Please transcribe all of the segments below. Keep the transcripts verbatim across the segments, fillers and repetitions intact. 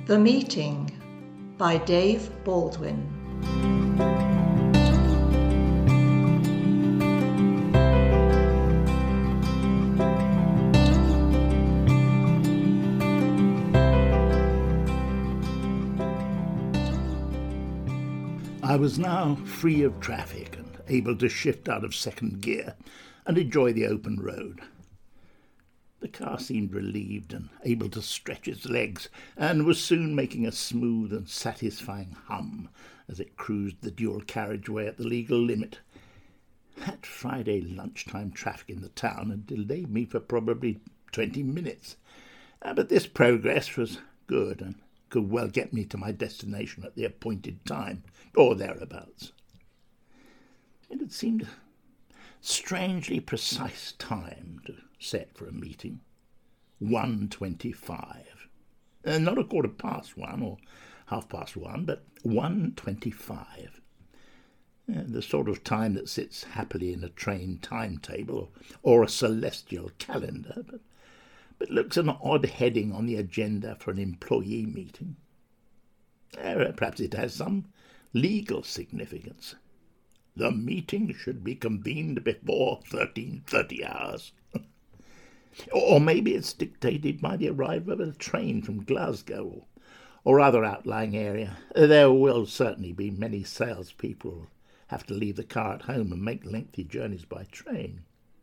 The Meeting by Dave Baldwin. I was now free of traffic and able to shift out of second gear and enjoy the open road. The car seemed relieved and able to stretch its legs, and was soon making a smooth and satisfying hum as it cruised the dual carriageway at the legal limit. That Friday lunchtime traffic in the town had delayed me for probably twenty minutes, uh, but this progress was good and could well get me to my destination at the appointed time, or thereabouts. It had seemed a strangely precise time to set for a meeting. one twenty-five. Uh, not a quarter past one or half past one, but one twenty-five. Uh, the sort of time that sits happily in a train timetable or a celestial calendar, but, but looks an odd heading on the agenda for an employee meeting. Uh, perhaps it has some legal significance. The meeting should be convened before thirteen thirty hours. Or maybe it's dictated by the arrival of a train from Glasgow or other outlying area. There will certainly be many salespeople who have to leave the car at home and make lengthy journeys by train.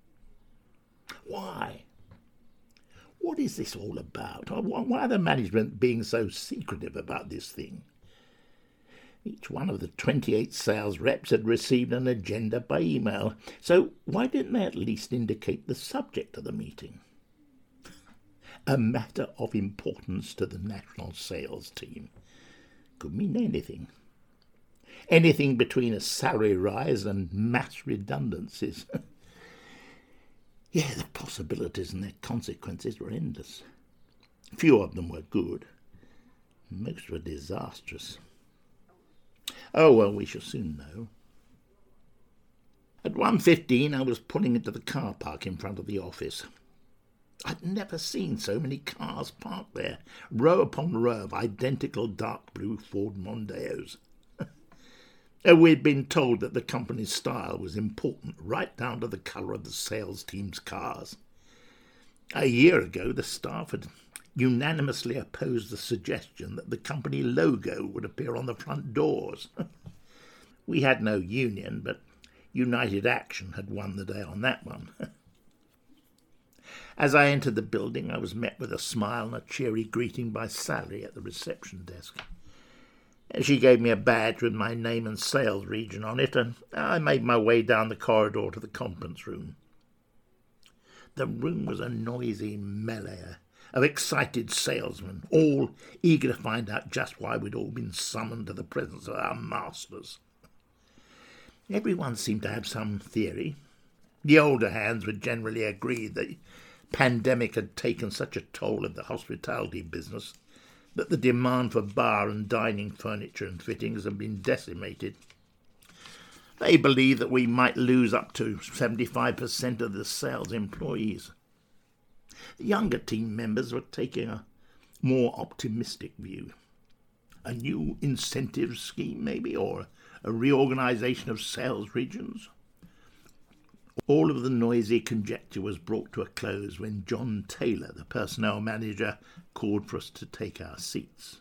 Why? What is this all about? Why are the management being so secretive about this thing? Each one of the twenty-eight sales reps had received an agenda by email, so why didn't they at least indicate the subject of the meeting? A matter of importance to the national sales team could mean anything. Anything between a salary rise and mass redundancies. Yeah, the possibilities and their consequences were endless. Few of them were good. Most were disastrous. Oh, well, we shall soon know. At one fifteen I was pulling into the car park in front of the office. I'd never seen so many cars parked there, row upon row of identical dark blue Ford Mondeos. We'd been told that the company's style was important right down to the colour of the sales team's cars. A year ago the staff had unanimously opposed the suggestion that the company logo would appear on the front doors. We had no union, but United Action had won the day on that one. As I entered the building, I was met with a smile and a cheery greeting by Sally at the reception desk. She gave me a badge with my name and sales region on it, and I made my way down the corridor to the conference room. The room was a noisy melee of excited salesmen, all eager to find out just why we'd all been summoned to the presence of our masters. Everyone seemed to have some theory. The older hands would generally agree that the pandemic had taken such a toll of the hospitality business that the demand for bar and dining furniture and fittings had been decimated. They believed that we might lose up to seventy-five percent of the sales employees. The younger team members were taking a more optimistic view. A new incentive scheme, maybe, or a reorganisation of sales regions. All of the noisy conjecture was brought to a close when John Taylor, the personnel manager, called for us to take our seats.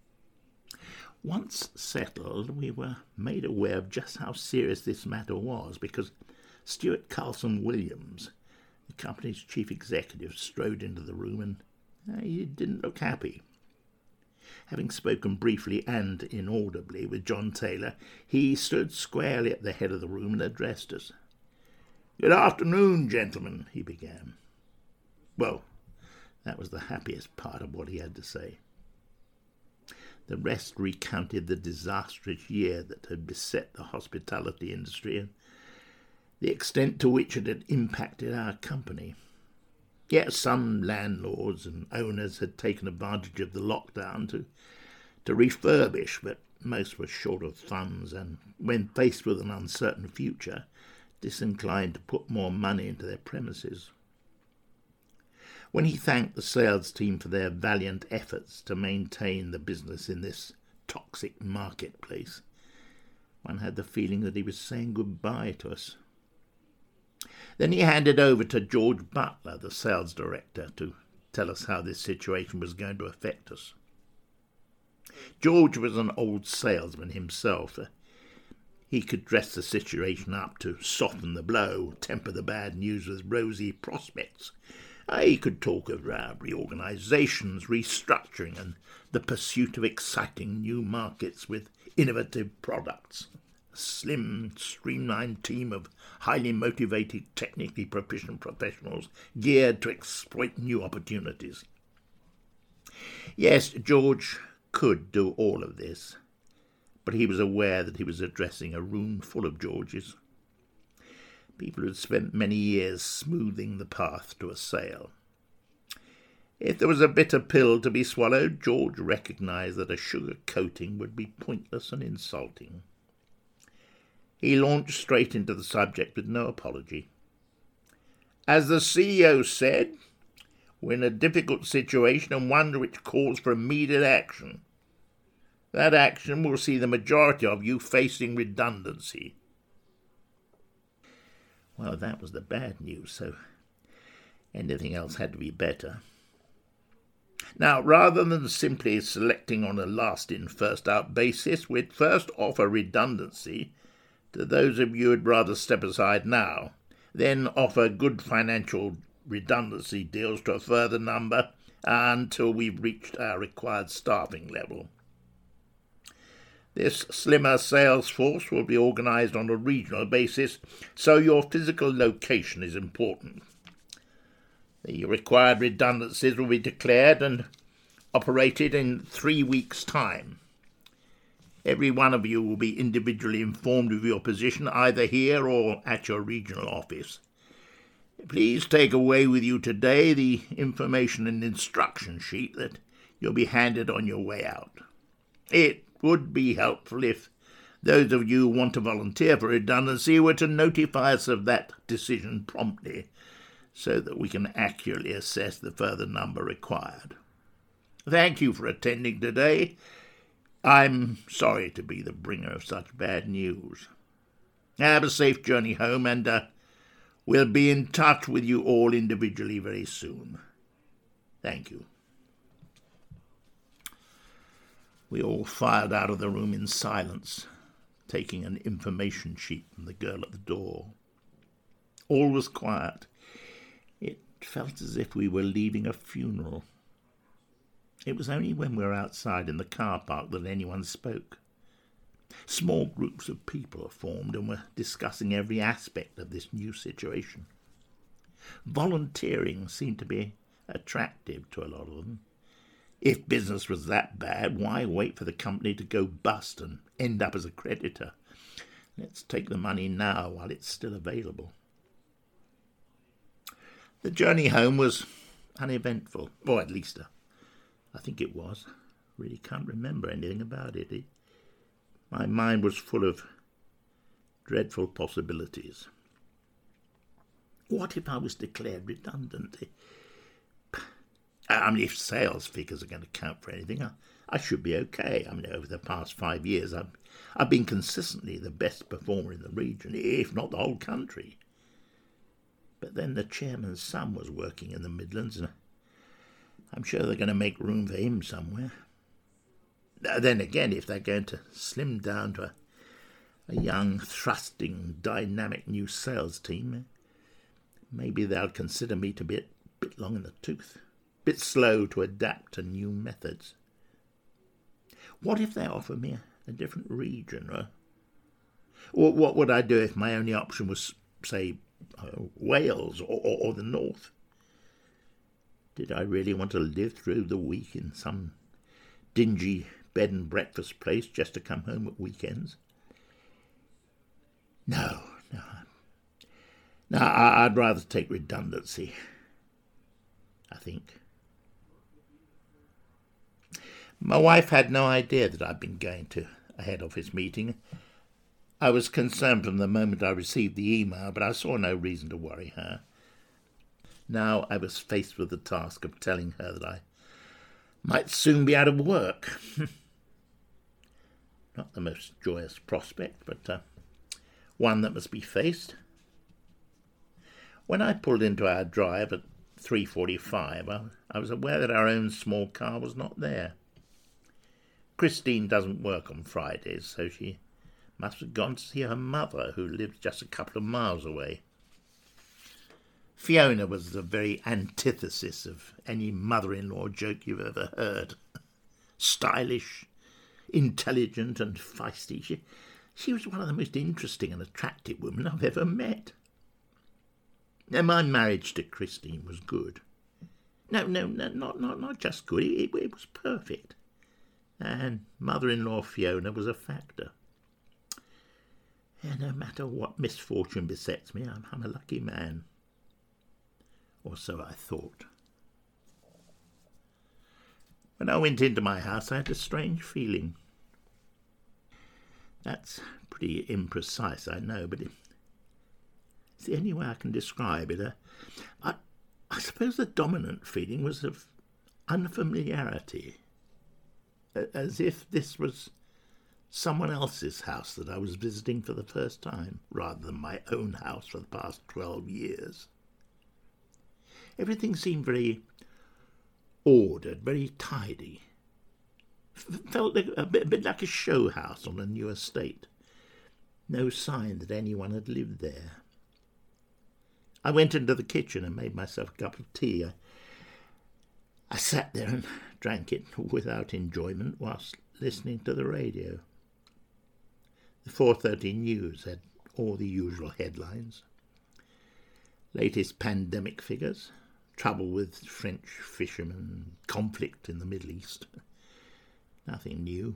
Once settled, we were made aware of just how serious this matter was, because Stuart Carlson Williams, the company's chief executive, strode into the room, and uh, he didn't look happy. Having spoken briefly and inaudibly with John Taylor, he stood squarely at the head of the room and addressed us. "Good afternoon, gentlemen," he began. Well, that was the happiest part of what he had to say. The rest recounted the disastrous year that had beset the hospitality industry and the extent to which it had impacted our company. Yet some landlords and owners had taken advantage of the lockdown to, to refurbish, but most were short of funds and, when faced with an uncertain future, disinclined to put more money into their premises. When he thanked the sales team for their valiant efforts to maintain the business in this toxic marketplace, one had the feeling that he was saying goodbye to us. Then he handed over to George Butler, the sales director, to tell us how this situation was going to affect us. George was an old salesman himself. He could dress the situation up to soften the blow, temper the bad news with rosy prospects. He could talk of uh, reorganisations, restructuring, and the pursuit of exciting new markets with innovative products. A slim, streamlined team of highly motivated, technically proficient professionals geared to exploit new opportunities. Yes, George could do all of this, but he was aware that he was addressing a room full of Georges. People who had spent many years smoothing the path to a sale. If there was a bitter pill to be swallowed, George recognised that a sugar coating would be pointless and insulting. He launched straight into the subject with no apology. As the C E O said, we're in a difficult situation and one which calls for immediate action. That action will see the majority of you facing redundancy. Well, that was the bad news, so anything else had to be better. Now, rather than simply selecting on a last-in, first-out basis, we'd first offer redundancy to those of you who'd rather step aside now, then offer good financial redundancy deals to a further number until we've reached our required staffing level. This slimmer sales force will be organised on a regional basis, so your physical location is important. The required redundancies will be declared and operated in three weeks' time. Every one of you will be individually informed of your position, either here or at your regional office. Please take away with you today the information and instruction sheet that you'll be handed on your way out. It would be helpful if those of you who want to volunteer for redundancy were to notify us of that decision promptly, so that we can accurately assess the further number required. Thank you for attending today. I'm sorry to be the bringer of such bad news. Have a safe journey home, and uh, we'll be in touch with you all individually very soon. Thank you. We all filed out of the room in silence, taking an information sheet from the girl at the door. All was quiet. It felt as if we were leaving a funeral. It was only when we were outside in the car park that anyone spoke. Small groups of people formed and were discussing every aspect of this new situation. Volunteering seemed to be attractive to a lot of them. If business was that bad, why wait for the company to go bust and end up as a creditor? Let's take the money now while it's still available. The journey home was uneventful, or at least uh, I think it was. Really can't remember anything about it. it. My mind was full of dreadful possibilities. What if I was declared redundant? I mean, if sales figures are going to count for anything, I, I should be okay. I mean, over the past five years, I've, I've been consistently the best performer in the region, if not the whole country. But then the chairman's son was working in the Midlands, and I'm sure they're going to make room for him somewhere. Then again, if they're going to slim down to a, a young, thrusting, dynamic new sales team, maybe they'll consider me to be a bit long in the tooth. Bit slow to adapt to new methods. What if they offer me a, a different region? Or, or what would I do if my only option was, say, uh, Wales or, or, or the North? Did I really want to live through the week in some dingy bed and breakfast place just to come home at weekends? No, no. No, I, I'd rather take redundancy, I think. My wife had no idea that I'd been going to a head office meeting. I was concerned from the moment I received the email, but I saw no reason to worry her. Now I was faced with the task of telling her that I might soon be out of work. Not the most joyous prospect, but uh, one that must be faced. When I pulled into our drive at three forty-five, I, I was aware that our own small car was not there. Christine doesn't work on Fridays, so she must have gone to see her mother, who lives just a couple of miles away. Fiona was the very antithesis of any mother-in-law joke you've ever heard. Stylish, intelligent and feisty. She, she was one of the most interesting and attractive women I've ever met. Now, my marriage to Christine was good. No, no, no, not not not just good. It, it was perfect. And mother-in-law Fiona was a factor. And no matter what misfortune besets me, I'm, I'm a lucky man. Or so I thought. When I went into my house, I had a strange feeling. That's pretty imprecise, I know, but it, it's the only way I can describe it. Uh, I, I suppose the dominant feeling was of unfamiliarity, as if this was someone else's house that I was visiting for the first time, rather than my own house for the past twelve years. Everything seemed very ordered, very tidy. F- felt like a, bit, a bit like a show house on a new estate. No sign that anyone had lived there. I went into the kitchen and made myself a cup of tea. I, I sat there and drank it without enjoyment whilst listening to the radio. The four thirty news had all the usual headlines. Latest pandemic figures, trouble with French fishermen, conflict in the Middle East. Nothing new.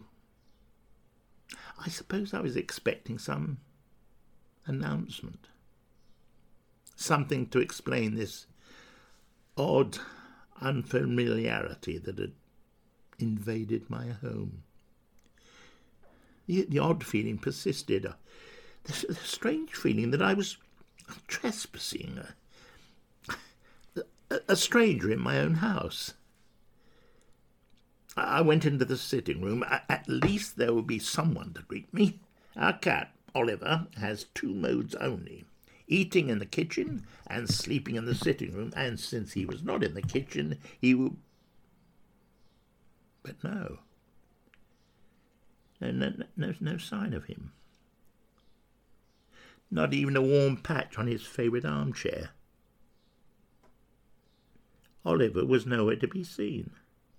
I suppose I was expecting some announcement. Something to explain this odd unfamiliarity that had invaded my home. The, the odd feeling persisted. The, the strange feeling that I was trespassing, a, a, a stranger in my own house. I went into the sitting room. At least there would be someone to greet me. Our cat, Oliver, has two modes only: eating in the kitchen and sleeping in the sitting room, and since he was not in the kitchen, he would... But no. No, no, no, no sign of him. Not even a warm patch on his favourite armchair. Oliver was nowhere to be seen.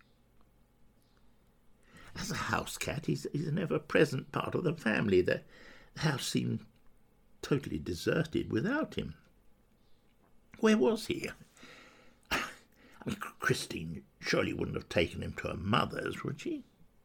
As a house cat, he's, he's an ever-present part of the family. The, the house seemed totally deserted without him. Where was he? I mean, Christine surely wouldn't have taken him to her mother's, would she?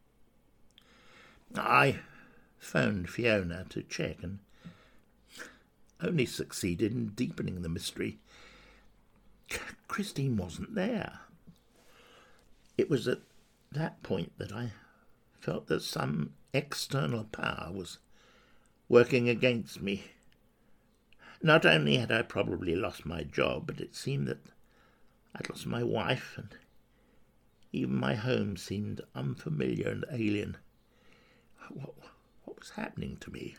I phoned Fiona to check and only succeeded in deepening the mystery. Christine wasn't there. It was at that point that I felt that some external power was working against me. Not only had I probably lost my job, but it seemed that I'd lost my wife, and even my home seemed unfamiliar and alien. What, what was happening to me?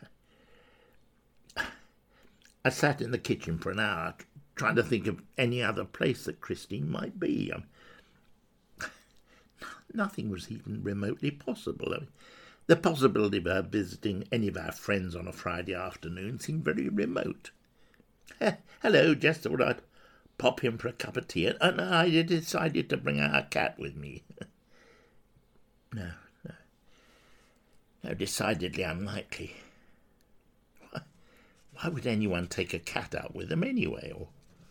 I sat in the kitchen for an hour, trying to think of any other place that Christine might be. Um, nothing was even remotely possible. I mean, the possibility of her visiting any of our friends on a Friday afternoon seemed very remote. Hello, just thought I'd pop in for a cup of tea, and I decided to bring our cat with me. No, no. No, decidedly unlikely. Why, why would anyone take a cat out with them anyway? Or,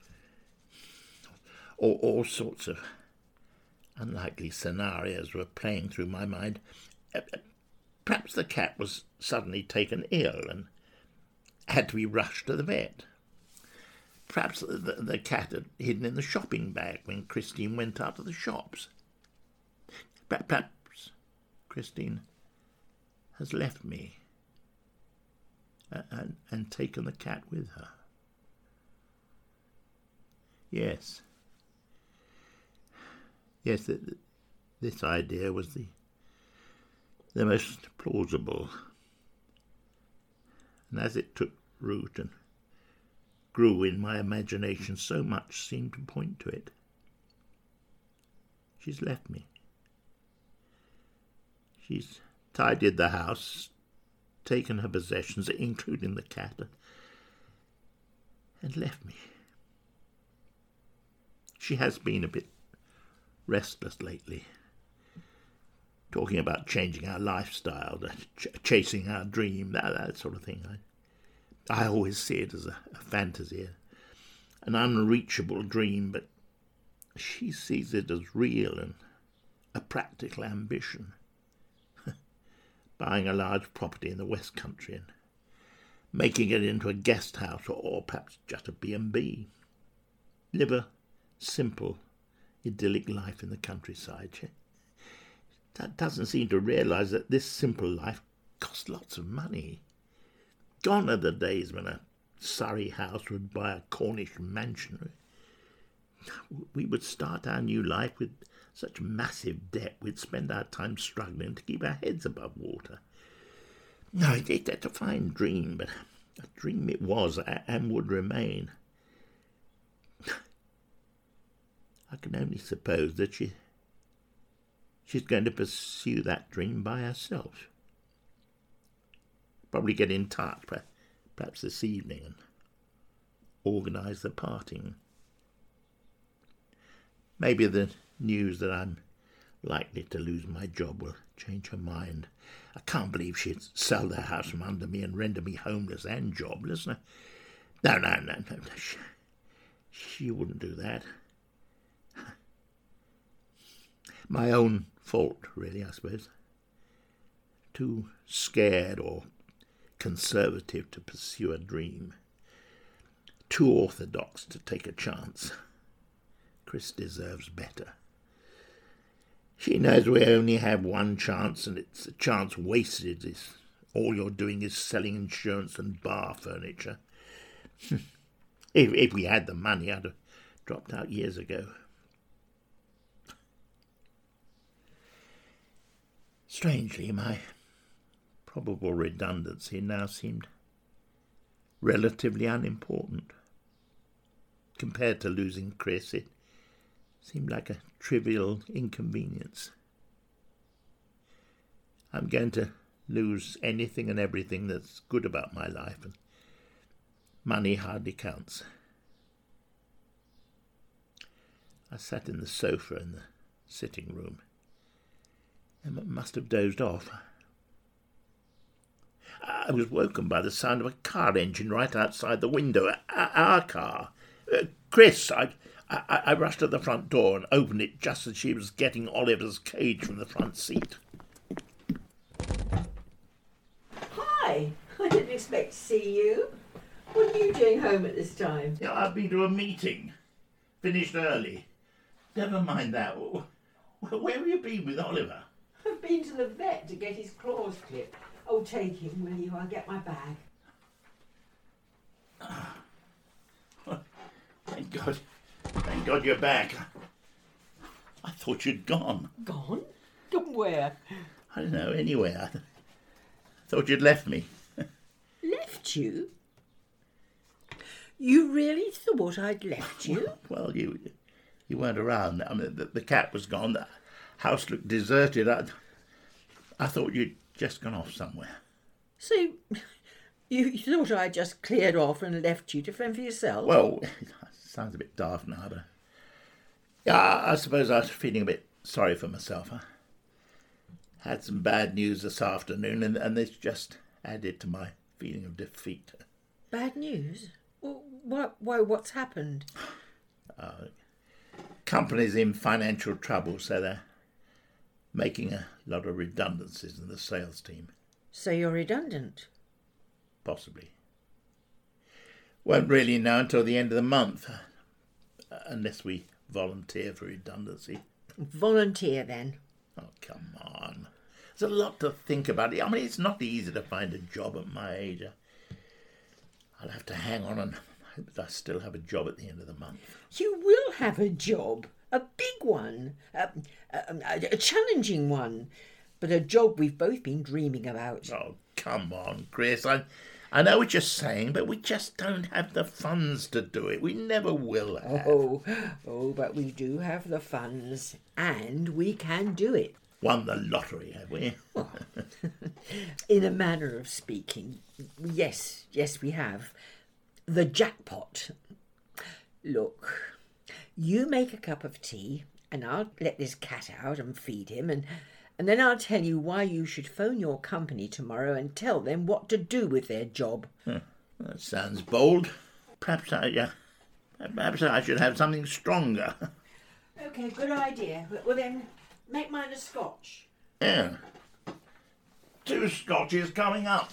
or all sorts of unlikely scenarios were playing through my mind. Perhaps the cat was suddenly taken ill and had to be rushed to the vet. Perhaps the, the cat had hidden in the shopping bag when Christine went out to the shops. Perhaps Christine has left me and, and taken the cat with her. Yes, Yes, th- this idea was the the most plausible. And as it took root and grew in my imagination, so much seemed to point to it. She's left me. She's tidied the house, taken her possessions, including the cat, and left me. She has been a bit restless lately, talking about changing our lifestyle, ch- chasing our dream, that, that sort of thing. I, I always see it as a, a fantasy, an unreachable dream, but she sees it as real and a practical ambition. Buying a large property in the West Country and making it into a guest house or, or perhaps just a B and B. Live a simple, idyllic life in the countryside. She that doesn't seem to realise that this simple life costs lots of money. Gone are the days when a Surrey house would buy a Cornish mansion. We would start our new life with such massive debt we'd spend our time struggling to keep our heads above water. No, it, it, it's a fine dream, but a dream it was and would remain. I can only suppose that she she's going to pursue that dream by herself. Probably get in touch, perhaps this evening, and organise the parting. Maybe the news that I'm likely to lose my job will change her mind. I can't believe she'd sell the house from under me and render me homeless and jobless. No, no, no, no, no. She, she wouldn't do that. My own fault, really, I suppose. Too scared or conservative to pursue a dream. Too orthodox to take a chance. Chris deserves better. She knows we only have one chance, and it's a chance wasted. Is all you're doing is selling insurance and bar furniture. if, if we had the money, I'd have dropped out years ago. Strangely, my probable redundancy now seemed relatively unimportant. Compared to losing Chris, it seemed like a trivial inconvenience. I'm going to lose anything and everything that's good about my life, and money hardly counts. I sat in the sofa in the sitting room and must have dozed off. I was woken by the sound of a car engine right outside the window. Our car. Uh, Chris, I, I, I rushed to the front door and opened it just as she was getting Oliver's cage from the front seat. Hi, I didn't expect to see you. What are you doing home at this time? Yeah, I've been to a meeting. Finished early. Never mind that. Where have you been with Oliver? I've been to the vet to get his claws clipped. Oh, take him, will you? I'll get my bag. Oh, thank God. Thank God you're back. I thought you'd gone. Gone? Gone where? I don't know, anywhere. I thought you'd left me. Left you? You really thought I'd left you? Well, you you weren't around. I mean, the, the cat was gone. The house looked deserted. I, I thought you'd just gone off somewhere. So, you thought I'd just cleared off and left you to fend for yourself? Well, it sounds a bit daft now, but yeah, I suppose I was feeling a bit sorry for myself. I had some bad news this afternoon, and, and this just added to my feeling of defeat. Bad news? Well, why, why, what's happened? Uh, company's in financial trouble, so they're making a lot of redundancies in the sales team. So you're redundant? Possibly. Won't really know until the end of the month, uh, unless we volunteer for redundancy. Volunteer, then? Oh, come on. There's a lot to think about. I mean, it's not easy to find a job at my age. I'll have to hang on and hope that I still have a job at the end of the month. You will have a job. A big one, a, a, a challenging one, but a job we've both been dreaming about. Oh, come on, Chris. I, I know what you're saying, but we just don't have the funds to do it. We never will have. Oh, oh, but we do have the funds, and we can do it. Won the lottery, have we? In a manner of speaking, yes, yes, we have. The jackpot. Look, you make a cup of tea, and I'll let this cat out and feed him, and, and then I'll tell you why you should phone your company tomorrow and tell them what to do with their job. Huh, that sounds bold. Perhaps I, uh, perhaps I should have something stronger. Okay, good idea. Well then, make mine a scotch. Yeah. Two scotches coming up.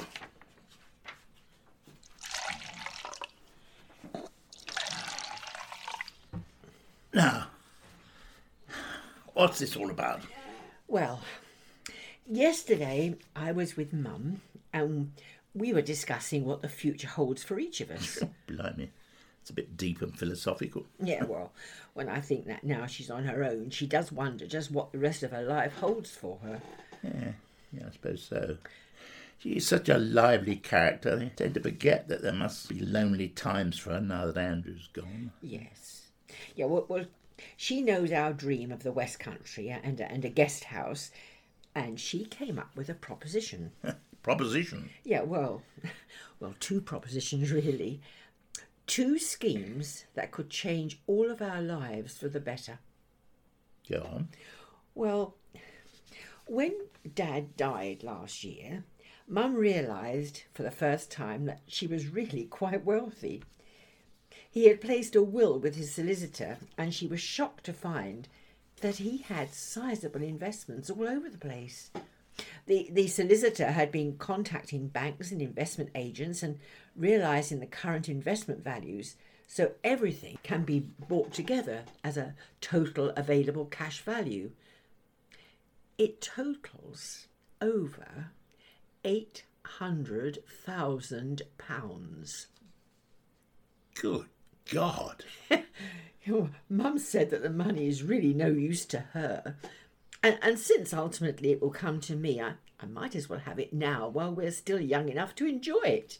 Now, what's this all about? Well, yesterday I was with Mum and we were discussing what the future holds for each of us. Blimey, it's a bit deep and philosophical. Yeah, well, when I think that now she's on her own, she does wonder just what the rest of her life holds for her. Yeah, yeah, I suppose so. She's such a lively character. They tend to forget that there must be lonely times for her now that Andrew's gone. Yes. Yeah, well, well, she knows our dream of the West Country and, and a guest house, and she came up with a proposition. Proposition? Yeah, well, well, two propositions really. Two schemes that could change all of our lives for the better. Go on. Well, when Dad died last year, Mum realised for the first time that she was really quite wealthy. He had placed a will with his solicitor, and she was shocked to find that he had sizable investments all over the place. The, the solicitor had been contacting banks and investment agents and realising the current investment values, so everything can be brought together as a total available cash value. It totals over eight hundred thousand pounds. Good God. Mum said that the money is really no use to her. And, and since ultimately it will come to me, I, I might as well have it now while we're still young enough to enjoy it.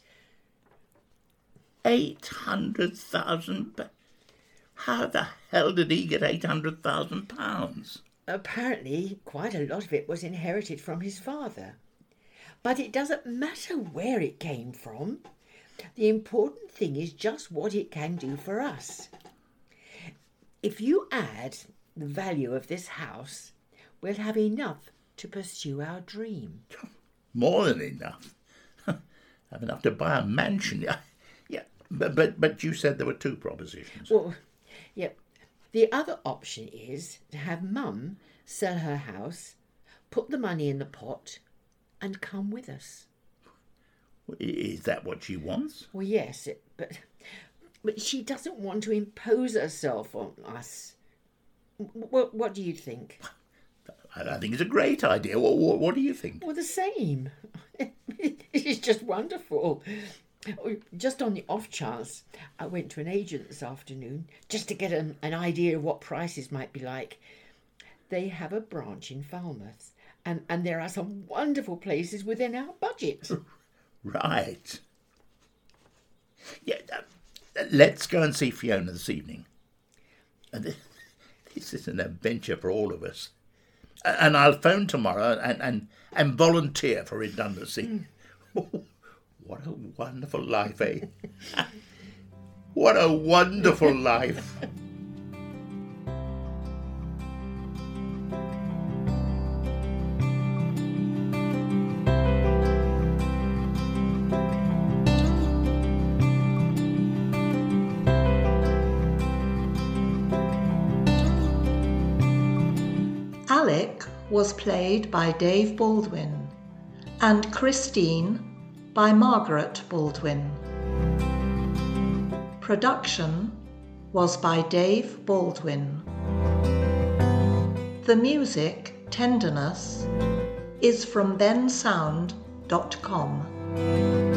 Eight hundred thousand? How the hell did he get eight hundred thousand pounds? Apparently, quite a lot of it was inherited from his father. But it doesn't matter where it came from. The important thing is just what it can do for us. If you add the value of this house, we'll have enough to pursue our dream. More than enough. Have enough to buy a mansion. Yeah, but, but, but you said there were two propositions. Well, yeah. The other option is to have Mum sell her house, put the money in the pot, and come with us. Is that what she wants? Well, yes, it, but but she doesn't want to impose herself on us. What, what do you think? I think it's a great idea. What, what, what do you think? Well, the same. It's just wonderful. Just on the off chance, I went to an agent this afternoon just to get an, an idea of what prices might be like. They have a branch in Falmouth, and, and there are some wonderful places within our budget. Right. Yeah, uh, let's go and see Fiona this evening. And this is an adventure for all of us. And I'll phone tomorrow and, and, and volunteer for redundancy. Mm. What a wonderful life, eh? What a wonderful life. Alec was played by Dave Baldwin and Christine by Margaret Baldwin. Production was by Dave Baldwin. The music, Tenderness, is from bensound dot com.